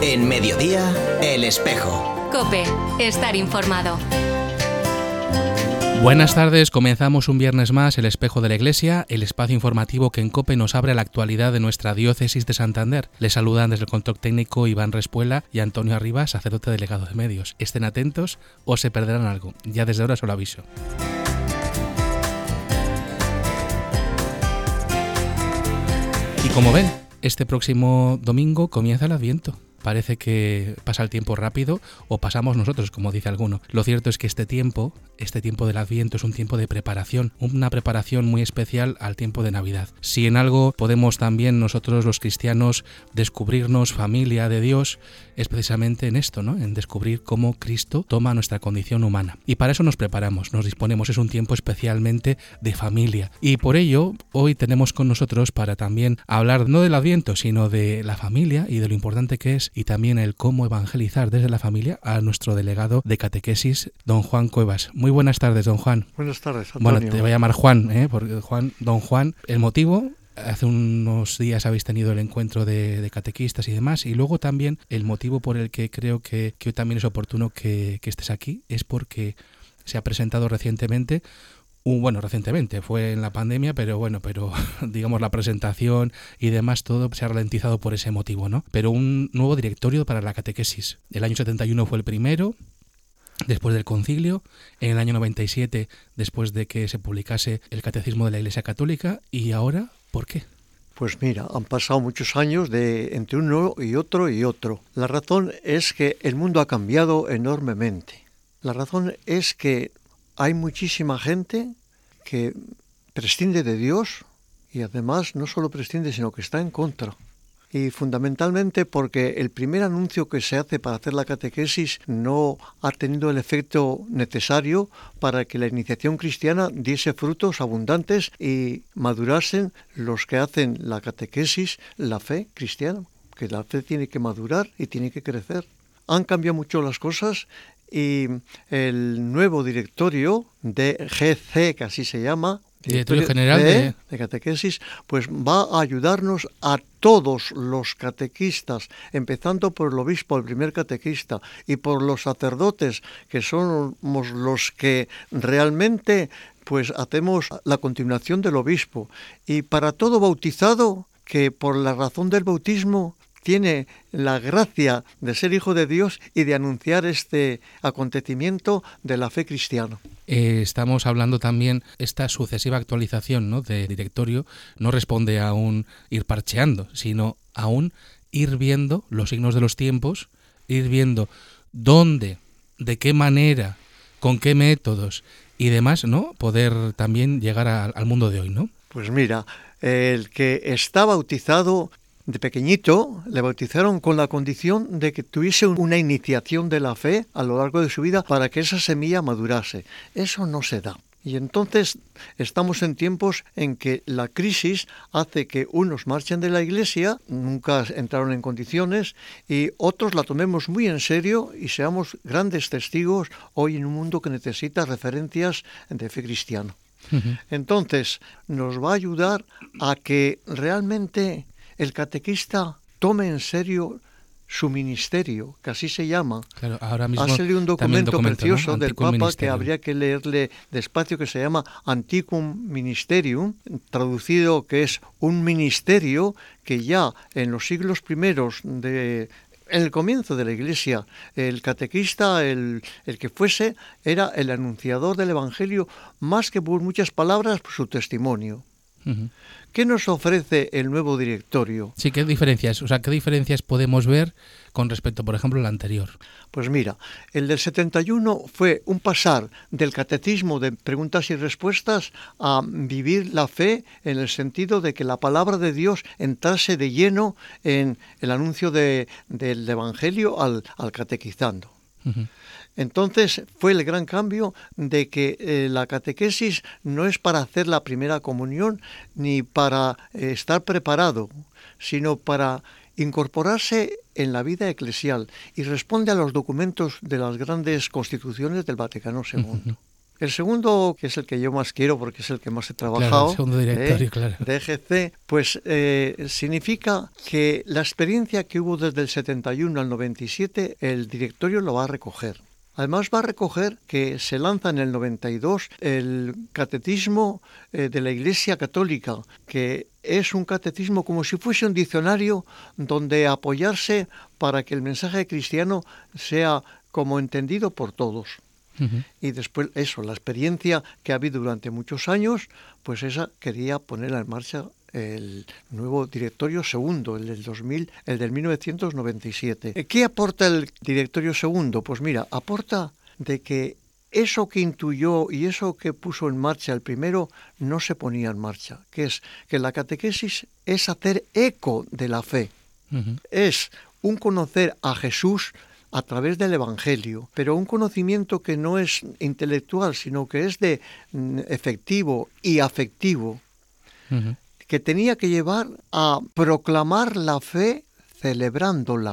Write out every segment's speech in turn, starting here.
En Mediodía, El Espejo. COPE, estar informado. Buenas tardes, comenzamos un viernes más El Espejo de la Iglesia, el espacio informativo que en COPE nos abre a la actualidad de nuestra diócesis de Santander. Les saludan desde el control técnico Iván Respuela y Antonio Arribas, sacerdote delegado de medios. Estén atentos o se perderán algo, ya desde ahora os lo aviso. Y como ven, este próximo domingo comienza el Adviento. Parece que pasa el tiempo rápido o pasamos nosotros, como dice alguno. Lo cierto es que este tiempo del Adviento es un tiempo de preparación, una preparación muy especial al tiempo de Navidad. Si en algo podemos también nosotros los cristianos descubrirnos familia de Dios, es precisamente en esto, ¿no? En descubrir cómo Cristo toma nuestra condición humana. Y para eso nos preparamos, nos disponemos, es un tiempo especialmente de familia. Y por ello, hoy tenemos con nosotros para también hablar no del Adviento, sino de la familia y de lo importante que es, y también el cómo evangelizar desde la familia, a nuestro delegado de catequesis, don Juan Cuevas. Muy buenas tardes, don Juan. Buenas tardes, Antonio. Bueno, te voy a llamar Juan, porque don Juan, el motivo... Hace unos días habéis tenido el encuentro de catequistas y demás, y luego también el motivo por el que creo que hoy también es oportuno que estés aquí es porque se ha presentado recientemente, recientemente, fue en la pandemia, pero digamos la presentación y demás, todo se ha ralentizado por ese motivo, ¿no? Pero un nuevo directorio para la catequesis. El año 71 fue el primero, después del concilio, en el año 97, después de que se publicase el Catecismo de la Iglesia Católica, y ahora, ¿por qué? Pues mira, han pasado muchos años entre uno y otro y otro. La razón es que el mundo ha cambiado enormemente. La razón es que hay muchísima gente que prescinde de Dios y además no solo prescinde, sino que está en contra. Y fundamentalmente porque el primer anuncio que se hace para hacer la catequesis no ha tenido el efecto necesario para que la iniciación cristiana diese frutos abundantes y madurasen los que hacen la catequesis, la fe cristiana, que la fe tiene que madurar y tiene que crecer. Han cambiado mucho las cosas y el nuevo directorio de GC, que así se llama, Directorio General de Catequesis, pues va a ayudarnos a todos los catequistas, empezando por el obispo, el primer catequista, y por los sacerdotes, que somos los que realmente pues hacemos la continuación del obispo. Y para todo bautizado, que por la razón del bautismo tiene la gracia de ser hijo de Dios y de anunciar este acontecimiento de la fe cristiana. Estamos hablando también, esta sucesiva actualización, ¿no?, de directorio no responde a un ir parcheando, sino a un ir viendo los signos de los tiempos, ir viendo dónde, de qué manera, con qué métodos y demás, ¿no?, poder también llegar al mundo de hoy, ¿no? Pues mira, el que está bautizado de pequeñito, le bautizaron con la condición de que tuviese una iniciación de la fe a lo largo de su vida para que esa semilla madurase. Eso no se da. Y entonces estamos en tiempos en que la crisis hace que unos marchen de la iglesia, nunca entraron en condiciones, y otros la tomemos muy en serio y seamos grandes testigos hoy en un mundo que necesita referencias de fe cristiana. Entonces nos va a ayudar a que realmente el catequista tome en serio su ministerio, que así se llama. Claro, ahora mismo ha salido un documento precioso, ¿no?, del Papa, Ministerium, que habría que leerle despacio, que se llama Antiquum Ministerium, traducido que es un ministerio que ya en los siglos primeros en el comienzo de la Iglesia, el catequista, el que fuese, era el anunciador del Evangelio, más que por muchas palabras, por su testimonio. Uh-huh. ¿Qué nos ofrece el nuevo directorio? Sí, ¿qué diferencias podemos ver con respecto, por ejemplo, al anterior? Pues mira, el del 71 fue un pasar del catecismo de preguntas y respuestas a vivir la fe en el sentido de que la palabra de Dios entrase de lleno en el anuncio del Evangelio al catequizando. Uh-huh. Entonces fue el gran cambio de que la catequesis no es para hacer la primera comunión ni para estar preparado, sino para incorporarse en la vida eclesial y responde a los documentos de las grandes constituciones del Vaticano II. Uh-huh. El segundo, que es el que yo más quiero porque es el que más he trabajado, claro, el segundo directorio, claro, de EGC, pues significa que la experiencia que hubo desde el 71 al 97, el directorio lo va a recoger. Además va a recoger que se lanza en el 92 el catecismo de la Iglesia Católica, que es un catecismo como si fuese un diccionario donde apoyarse para que el mensaje cristiano sea como entendido por todos. Uh-huh. Y después eso, la experiencia que ha habido durante muchos años, pues esa quería ponerla en marcha el nuevo directorio segundo, el del 2000, el del 1997. ¿Qué aporta el directorio segundo? Pues mira, aporta de que eso que intuyó y eso que puso en marcha el primero no se ponía en marcha, que es que la catequesis es hacer eco de la fe, Uh-huh. es un conocer a Jesús a través del Evangelio, pero un conocimiento que no es intelectual, sino que es de efectivo y afectivo, Uh-huh. que tenía que llevar a proclamar la fe celebrándola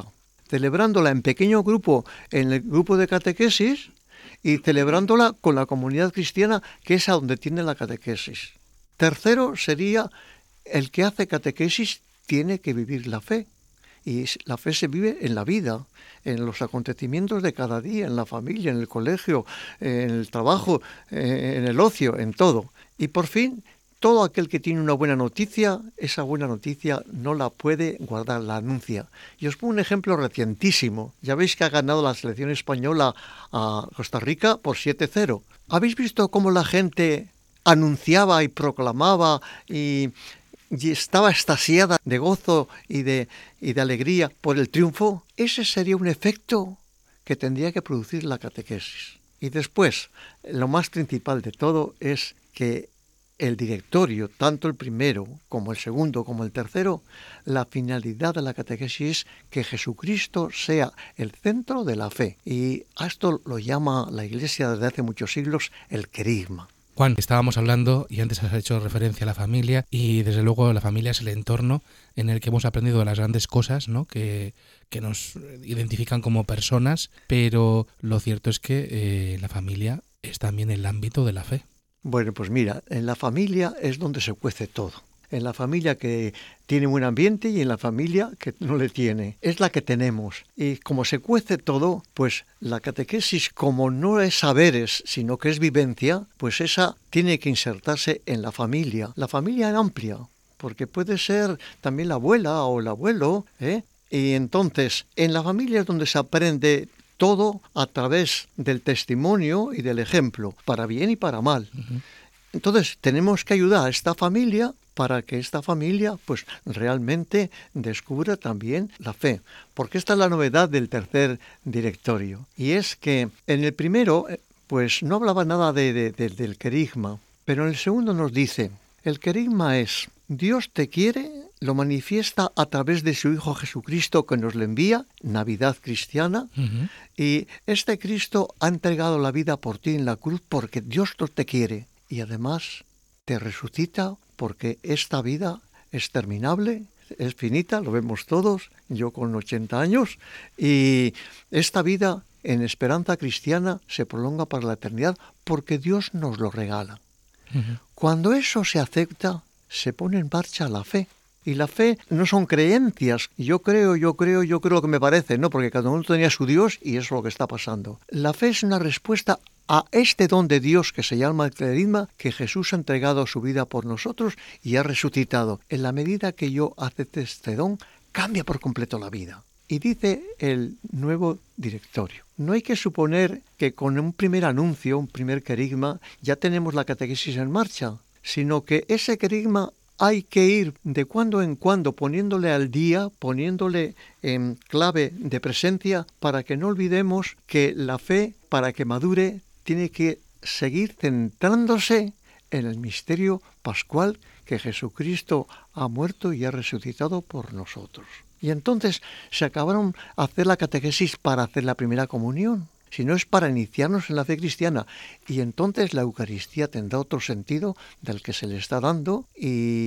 en pequeño grupo, en el grupo de catequesis, y celebrándola con la comunidad cristiana, que es a donde tiene la catequesis. Tercero sería, el que hace catequesis tiene que vivir la fe. Y la fe se vive en la vida, en los acontecimientos de cada día, en la familia, en el colegio, en el trabajo, en el ocio, en todo. Y por fin, todo aquel que tiene una buena noticia, esa buena noticia no la puede guardar, la anuncia. Y os pongo un ejemplo recientísimo. Ya veis que ha ganado la selección española a Costa Rica por 7-0. ¿Habéis visto cómo la gente anunciaba y proclamaba y estaba extasiada de gozo y de alegría por el triunfo? Ese sería un efecto que tendría que producir la catequesis. Y después, lo más principal de todo es que el directorio, tanto el primero como el segundo como el tercero, la finalidad de la catequesis es que Jesucristo sea el centro de la fe. Y a esto lo llama la Iglesia desde hace muchos siglos el querigma. Juan, estábamos hablando y antes has hecho referencia a la familia y desde luego la familia es el entorno en el que hemos aprendido las grandes cosas, ¿no? que nos identifican como personas, pero lo cierto es que la familia es también el ámbito de la fe. Bueno, pues mira, en la familia es donde se cuece todo. En la familia que tiene buen ambiente y en la familia que no le tiene. Es la que tenemos. Y como se cuece todo, pues la catequesis, como no es saberes, sino que es vivencia, pues esa tiene que insertarse en la familia. La familia amplia, porque puede ser también la abuela o el abuelo, ¿eh? Y entonces, en la familia es donde se aprende todo a través del testimonio y del ejemplo, para bien y para mal. Uh-huh. Entonces, tenemos que ayudar a esta familia para que esta familia pues realmente descubra también la fe. Porque esta es la novedad del tercer directorio. Y es que en el primero pues no hablaba nada del querigma, pero en el segundo nos dice, el querigma es, Dios te quiere, lo manifiesta a través de su Hijo Jesucristo que nos le envía, Navidad cristiana, Uh-huh. y este Cristo ha entregado la vida por ti en la cruz porque Dios te quiere y además te resucita porque esta vida es terminable, es finita, lo vemos todos, yo con 80 años, y esta vida en esperanza cristiana se prolonga para la eternidad porque Dios nos lo regala. Uh-huh. Cuando eso se acepta, se pone en marcha la fe. Y la fe no son creencias, yo creo lo que me parece, no, porque cada uno tenía su Dios y eso es lo que está pasando. La fe es una respuesta a este don de Dios que se llama el querigma, que Jesús ha entregado su vida por nosotros y ha resucitado. En la medida que yo acepte este don, cambia por completo la vida. Y dice el nuevo directorio, no hay que suponer que con un primer anuncio, un primer querigma, ya tenemos la catequesis en marcha, sino que ese querigma hay que ir de cuando en cuando poniéndole al día, poniéndole en clave de presencia, para que no olvidemos que la fe, para que madure, tiene que seguir centrándose en el misterio pascual que Jesucristo ha muerto y ha resucitado por nosotros. Y entonces se acabaron a hacer la catequesis para hacer la primera comunión, sino es para iniciarnos en la fe cristiana. Y entonces la Eucaristía tendrá otro sentido del que se le está dando y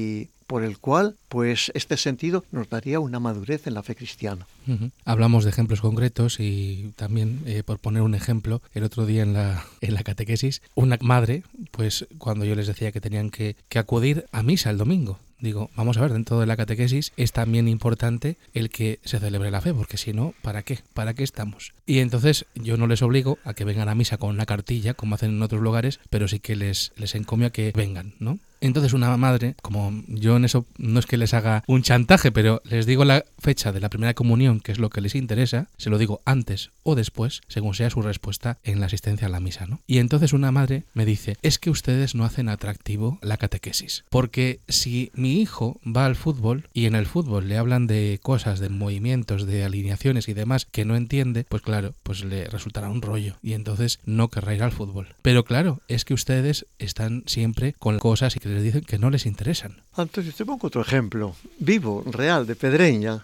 por el cual, pues este sentido nos daría una madurez en la fe cristiana. Hablamos de ejemplos concretos y también, por poner un ejemplo, el otro día en la catequesis, una madre, pues cuando yo les decía que tenían que acudir a misa el domingo, digo, vamos a ver, dentro de la catequesis es también importante el que se celebre la fe, porque si no, ¿para qué? ¿Para qué estamos? Y entonces yo no les obligo a que vengan a misa con una cartilla, como hacen en otros lugares, pero sí que les encomio a que vengan, ¿no? Entonces una madre, como yo en eso no es que les haga un chantaje, pero les digo la fecha de la primera comunión, que es lo que les interesa, se lo digo antes o después, según sea su respuesta en la asistencia a la misa, ¿no? Y entonces una madre me dice, es que ustedes no hacen atractivo la catequesis, porque si mi hijo va al fútbol y en el fútbol le hablan de cosas, de movimientos, de alineaciones y demás que no entiende, pues claro, pues le resultará un rollo y entonces no querrá ir al fútbol. Pero claro, es que ustedes están siempre con cosas y que les dicen que no les interesan. Antonio, te pongo otro ejemplo, vivo, real, de Pedreña.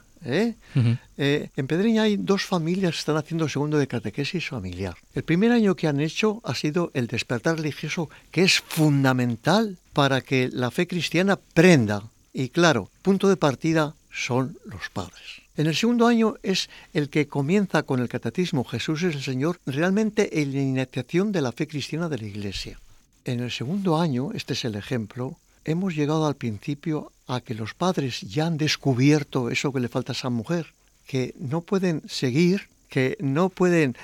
En Pedreña hay 2 familias que están haciendo segundo de catequesis familiar. El primer año que han hecho ha sido el despertar religioso, que es fundamental para que la fe cristiana prenda. Y claro, punto de partida son los padres. En el segundo año es el que comienza con el catecismo Jesús es el Señor, realmente en la iniciación de la fe cristiana de la Iglesia. En el segundo año, este es el ejemplo, hemos llegado al principio a que los padres ya han descubierto eso que le falta a esa mujer, que no pueden seguir, que no pueden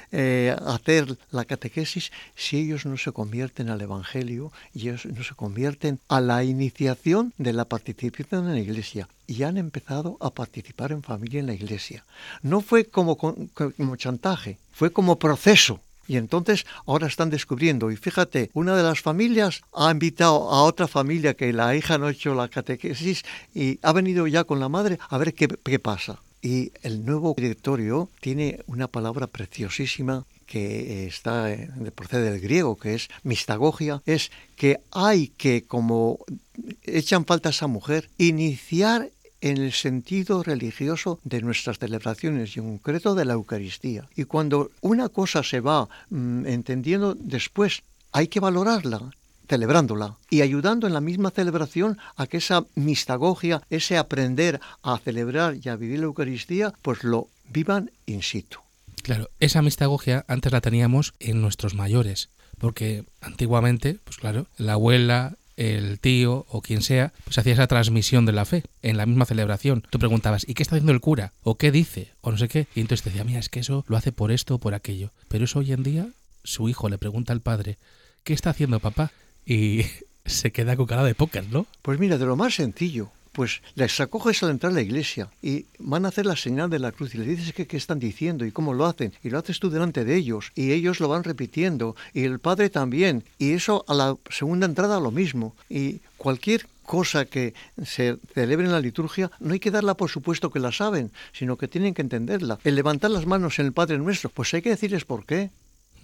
hacer la catequesis si ellos no se convierten al Evangelio y ellos no se convierten a la iniciación de la participación en la Iglesia. Y han empezado a participar en familia en la Iglesia. No fue como chantaje, fue como proceso. Y entonces ahora están descubriendo. Y fíjate, una de las familias ha invitado a otra familia que la hija no ha hecho la catequesis y ha venido ya con la madre a ver qué pasa. Y el nuevo directorio tiene una palabra preciosísima que procede del griego, que es mistagogia, es que hay que, como echan falta a esa mujer, iniciar en el sentido religioso de nuestras celebraciones y en concreto de la Eucaristía. Y cuando una cosa se va entendiendo después, hay que valorarla, celebrándola y ayudando en la misma celebración a que esa mistagogia, ese aprender a celebrar y a vivir la Eucaristía, pues lo vivan in situ. Claro, esa mistagogia antes la teníamos en nuestros mayores, porque antiguamente, pues claro, la abuela, el tío o quien sea, pues hacía esa transmisión de la fe en la misma celebración. Tú preguntabas, ¿y qué está haciendo el cura? ¿O qué dice? O no sé qué. Y entonces te decía, mira, es que eso lo hace por esto o por aquello. Pero eso hoy en día, su hijo le pregunta al padre, ¿qué está haciendo papá? Y se queda con cara de póker, ¿no? Pues mira, de lo más sencillo, pues les acoges al entrar a la iglesia y van a hacer la señal de la cruz y les dices qué están diciendo y cómo lo hacen y lo haces tú delante de ellos y ellos lo van repitiendo y el padre también y eso a la segunda entrada lo mismo y cualquier cosa que se celebre en la liturgia no hay que darla por supuesto que la saben, sino que tienen que entenderla. El levantar las manos en el Padre Nuestro, pues hay que decirles por qué.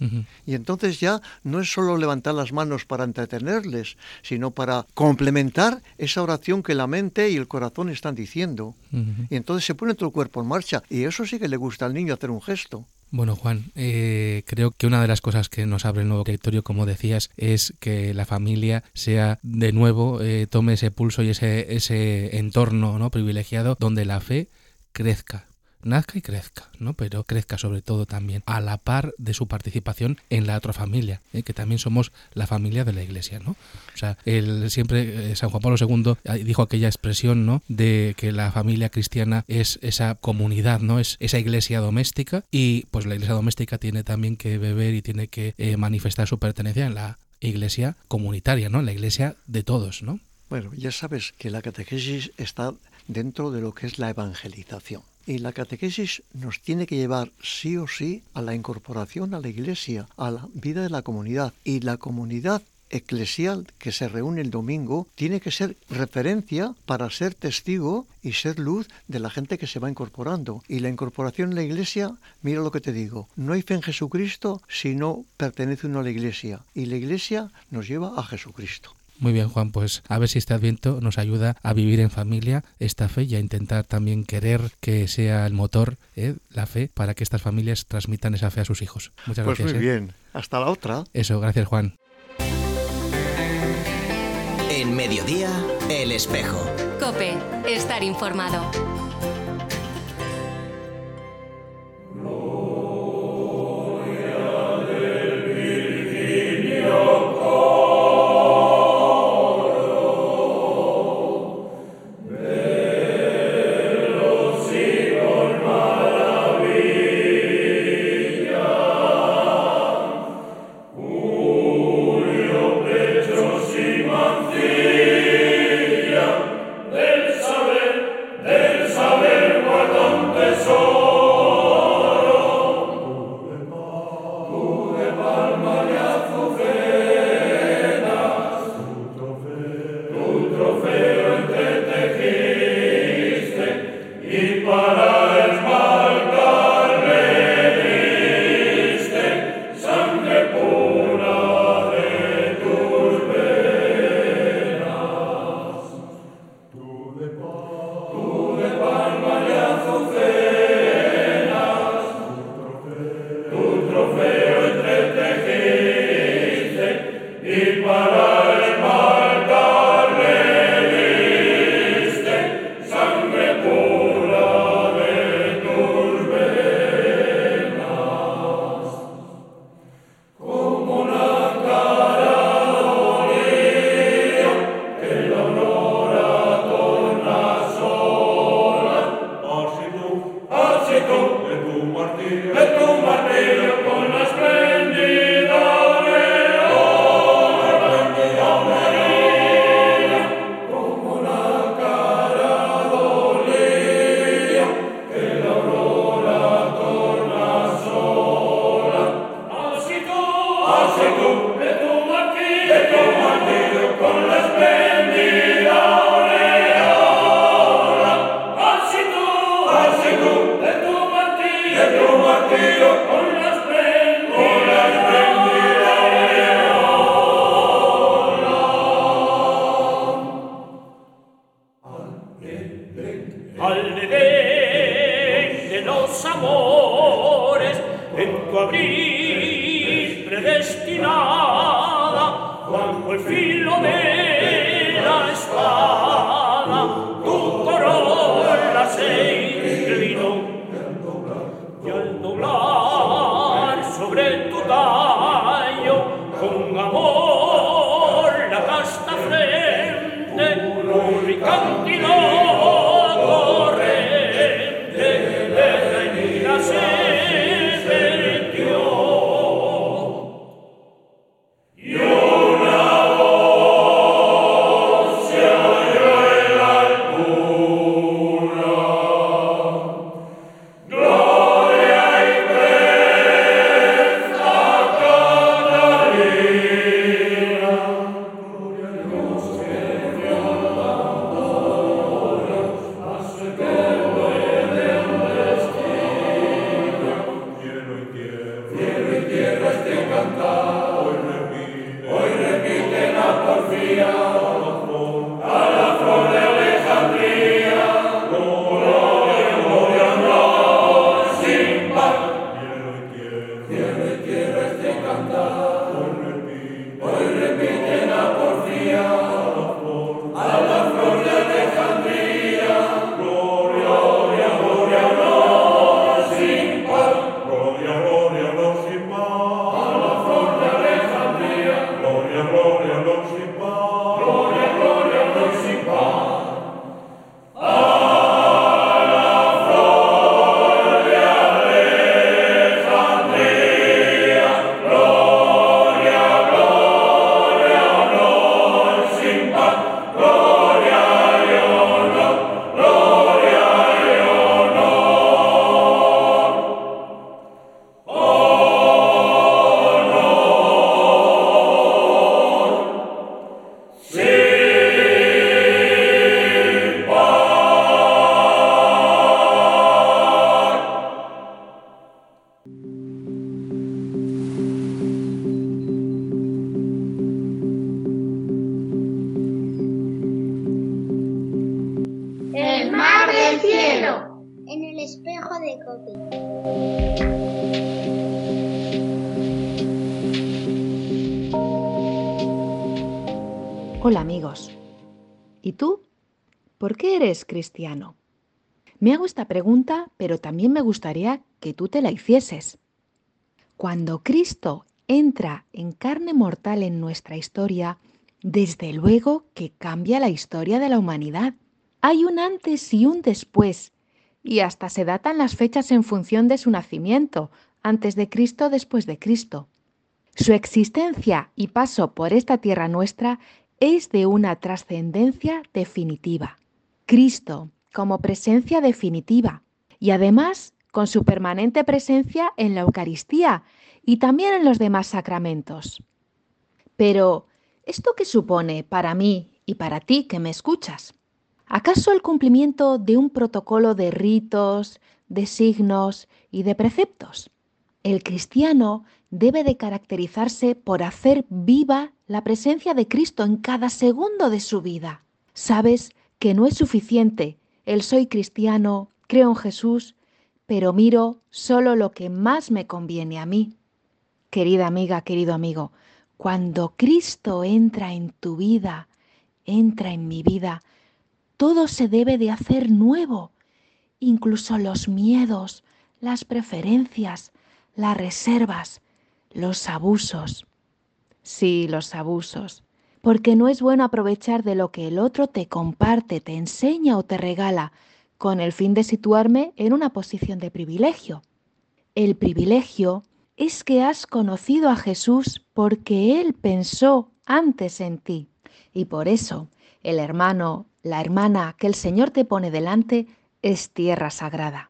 Y entonces ya no es solo levantar las manos para entretenerles, sino para complementar esa oración que la mente y el corazón están diciendo. Y entonces se pone todo el cuerpo en marcha. Y eso sí que le gusta al niño hacer un gesto. Bueno, Juan, creo que una de las cosas que nos abre el nuevo directorio, como decías, es que la familia sea de nuevo, tome ese pulso y ese entorno, ¿no?, privilegiado donde la fe crezca. Nazca y crezca, ¿no? Pero crezca sobre todo también a la par de su participación en la otra familia, que también somos la familia de la Iglesia, ¿no? O sea, siempre San Juan Pablo II dijo aquella expresión, ¿no?, de que la familia cristiana es esa comunidad, ¿no?, es esa iglesia doméstica y pues la iglesia doméstica tiene también que beber y tiene que manifestar su pertenencia en la iglesia comunitaria, ¿no?, la iglesia de todos, ¿no? Bueno, ya sabes que la catequesis está dentro de lo que es la evangelización. Y la catequesis nos tiene que llevar sí o sí a la incorporación a la Iglesia, a la vida de la comunidad. Y la comunidad eclesial que se reúne el domingo tiene que ser referencia para ser testigo y ser luz de la gente que se va incorporando. Y la incorporación en la Iglesia, mira lo que te digo, no hay fe en Jesucristo si no pertenece uno a la Iglesia. Y la Iglesia nos lleva a Jesucristo. Muy bien, Juan, pues a ver si este Adviento nos ayuda a vivir en familia esta fe y a intentar también querer que sea el motor, la fe, para que estas familias transmitan esa fe a sus hijos. Muchas gracias. Pues muy bien, hasta la otra. Eso, gracias, Juan. En Mediodía, El Espejo. COPE. Estar informado. Hola amigos. ¿Y tú? ¿por qué eres cristiano? Me hago esta pregunta, pero también me gustaría que tú te la hicieses. Cuando Cristo entra en carne mortal en nuestra historia, desde luego que cambia la historia de la humanidad. Hay un antes y un después, y hasta se datan las fechas en función de su nacimiento, antes de Cristo, después de Cristo. Su existencia y paso por esta tierra nuestra es de una trascendencia definitiva. Cristo como presencia definitiva y además con su permanente presencia en la Eucaristía y también en los demás sacramentos. Pero, ¿esto qué supone para mí y para ti que me escuchas? ¿Acaso el cumplimiento de un protocolo de ritos, de signos y de preceptos? El cristiano debe de caracterizarse por hacer viva la presencia de Cristo en cada segundo de su vida. Sabes que no es suficiente el soy cristiano, creo en Jesús, pero miro solo lo que más me conviene a mí. Querida amiga, querido amigo, cuando Cristo entra en tu vida, entra en mi vida, todo se debe de hacer nuevo, incluso los miedos, las preferencias, las reservas, los abusos. Sí, los abusos, porque no es bueno aprovechar de lo que el otro te comparte, te enseña o te regala, con el fin de situarme en una posición de privilegio. El privilegio es que has conocido a Jesús porque Él pensó antes en ti, y por eso el hermano, la hermana que el Señor te pone delante es tierra sagrada.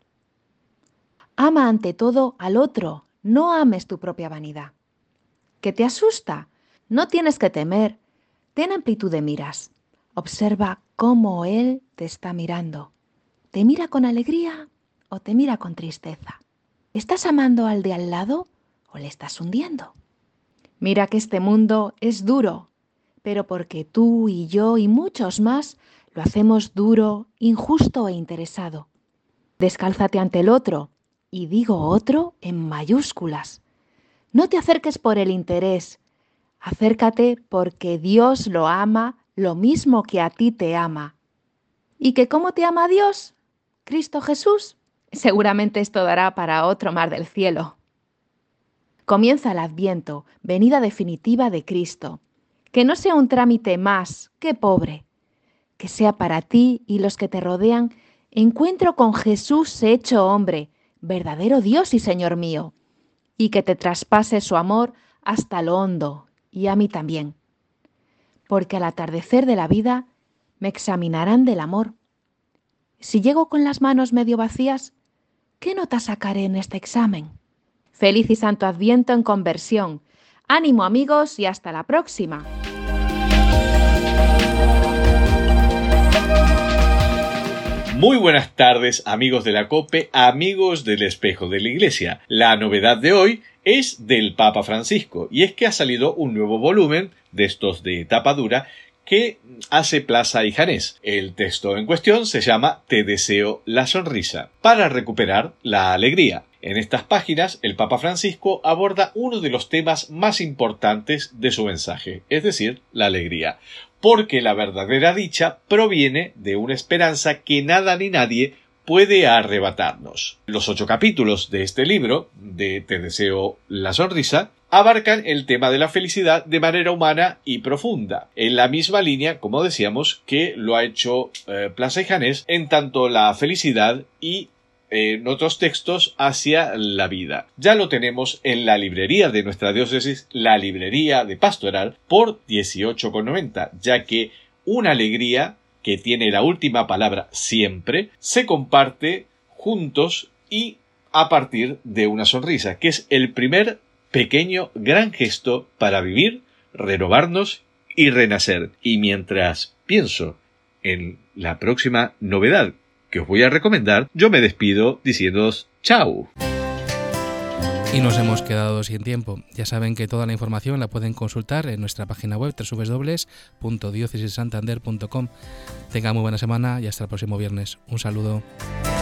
Ama ante todo al otro, no ames tu propia vanidad. ¿Qué te asusta? No tienes que temer, ten amplitud de miras. Observa cómo Él te está mirando. ¿Te mira con alegría o te mira con tristeza? ¿Estás amando al de al lado o le estás hundiendo? Mira que este mundo es duro, pero porque tú y yo y muchos más lo hacemos duro, injusto e interesado. Descálzate ante el otro, y digo otro en mayúsculas. No te acerques por el interés, acércate porque Dios lo ama lo mismo que a ti te ama. ¿Y que cómo te ama Dios? ¿Cristo Jesús? Seguramente esto dará para otro mar del cielo. Comienza el Adviento, venida definitiva de Cristo. Que no sea un trámite más, qué pobre. Que sea para ti y los que te rodean encuentro con Jesús hecho hombre, verdadero Dios y Señor mío, y que te traspase su amor hasta lo hondo, y a mí también. Porque al atardecer de la vida me examinarán del amor. Si llego con las manos medio vacías, ¿qué nota sacaré en este examen? Feliz y santo Adviento en conversión. Ánimo amigos y hasta la próxima. Muy buenas tardes amigos de la COPE, amigos del Espejo de la Iglesia. La novedad de hoy es del Papa Francisco y es que ha salido un nuevo volumen de estos de tapa dura que hace Plaza y Janés. El texto en cuestión se llama Te deseo la sonrisa, para recuperar la alegría. En estas páginas, el Papa Francisco aborda uno de los temas más importantes de su mensaje, es decir, la alegría, porque la verdadera dicha proviene de una esperanza que nada ni nadie puede arrebatarnos. Los 8 capítulos de este libro, de Te deseo la sonrisa, abarcan el tema de la felicidad de manera humana y profunda, en la misma línea, como decíamos, que lo ha hecho Plaza y Janés en tanto la felicidad y en otros textos hacia la vida. Ya lo tenemos en la librería de nuestra diócesis, la librería de Pastoral, por 18,90, ya que una alegría que tiene la última palabra siempre se comparte juntos y a partir de una sonrisa, que es el primer pequeño gran gesto para vivir, renovarnos y renacer. Y mientras pienso en la próxima novedad que os voy a recomendar, yo me despido diciéndoos chao. Y nos hemos quedado sin tiempo. Ya saben que toda la información la pueden consultar en nuestra página web www.diocesissantander.com. Tengan muy buena semana y hasta el próximo viernes. Un saludo.